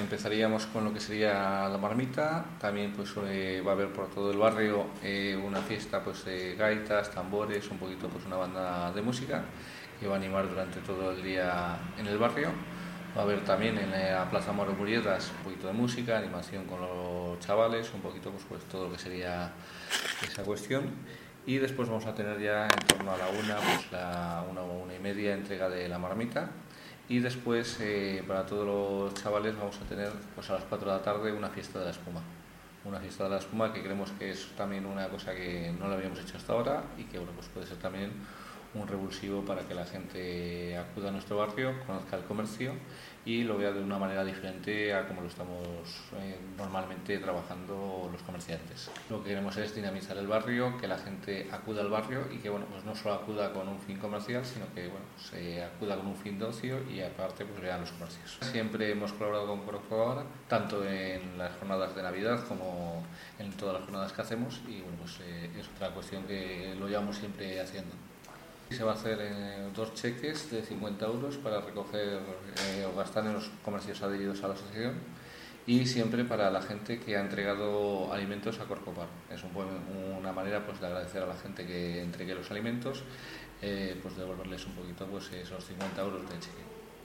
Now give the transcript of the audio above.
empezaríamos con lo que sería la marmita. También pues va a haber por todo el barrio una fiesta pues de gaitas, tambores, un poquito pues una banda de música que va a animar durante todo el día en el barrio. Va a haber también en la Plaza Moro Murietas un poquito de música, animación con los chavales, un poquito pues todo lo que sería esa cuestión. Y después vamos a tener ya en torno a la una, pues la una y media entrega de la marmita. Y después para todos los chavales vamos a tener pues a las 4 de la tarde una fiesta de la espuma. Una fiesta de la espuma que creemos que es también una cosa que no la habíamos hecho hasta ahora y que bueno, pues puede ser también un revulsivo para que la gente acuda a nuestro barrio, conozca el comercio y lo vea de una manera diferente a como lo estamos normalmente trabajando los comerciantes. Lo que queremos es dinamizar el barrio, que la gente acuda al barrio y que bueno, pues no solo acuda con un fin comercial, sino que bueno, pues, acuda con un fin de ocio y aparte pues vean los comercios. Siempre hemos colaborado con Corocodora, tanto en las jornadas de Navidad como en todas las jornadas que hacemos y bueno, pues es otra cuestión que lo llevamos siempre haciendo. Se va a hacer 2 cheques de 50 euros para recoger o gastar en los comercios adheridos a la asociación y siempre para la gente que ha entregado alimentos a Corcopar. Es una manera pues, de agradecer a la gente que entregue los alimentos, pues devolverles un poquito pues, esos 50 euros de cheque.